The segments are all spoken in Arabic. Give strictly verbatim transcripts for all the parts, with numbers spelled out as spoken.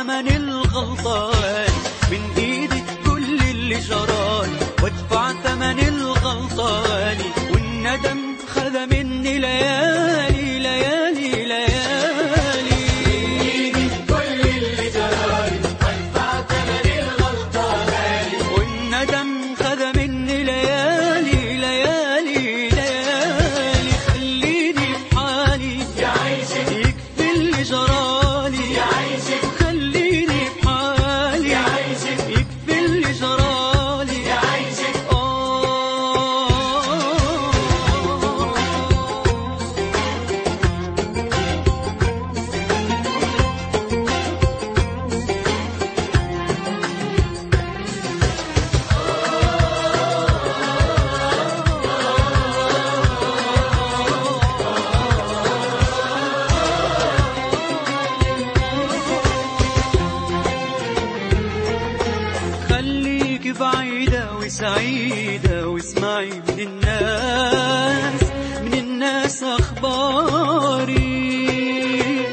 ثمن الغلطان من ايدك كل اللي جرالي، وادفع ثمن الغلطان والندم خذ مني ليالي ليالي ليالي. ايدك كل اللي جرالي وادفع ثمن الغلطان والندم خذ مني ليالي ليالي ليالي. خليني بحالي يا عيشك، يكفي اللي جرالي يا عيشك، خليني بحالي يا عيشك، يكفي اللي جرالي يا عيشك. خليك بعيدة وسعيدة واسمعي من الناس من الناس أخباري.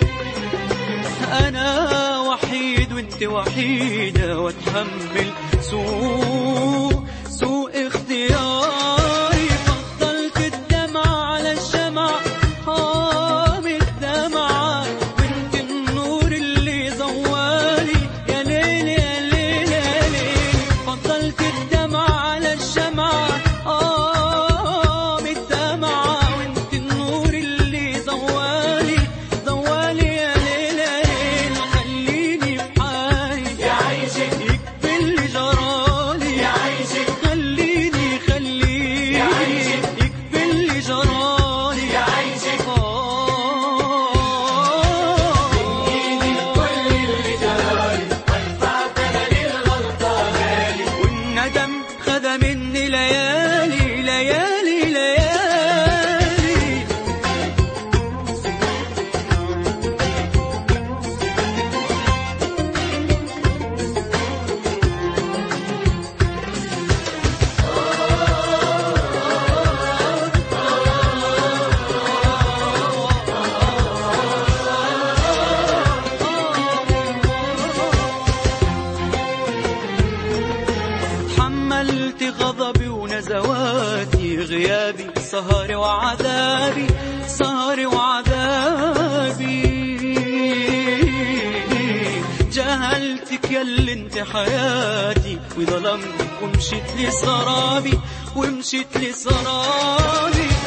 أنا وحيد وانت وحيدة واتحمل سوء سوء اختياري. فضلت الدمع على الشمع آه بالدمعة وانت النور اللي زوالي يا ليل يا ليل يا ليل. فضلت الدمع على الشمع آه بالدمعة وانت النور اللي زوالي زوالي يا ليل يا ليل. خليني بحالي يا عيشك، يكفي اللي جرالي يا عيشك، خليني خليني يا عيشك، يكفي اللي جرالي يا عيشك. آه. ايدك كل اللي جرالي وادفع ثمن الغلطان والندم خذ مني ليالي ليالي ليالي. تحملت غضبي ونزواتي غيابي سهري وعذابي سهري وعذابي. جهلتك ياللي انت حياتي وظلمتك ومشيت لسرابي ومشيت لسرابي.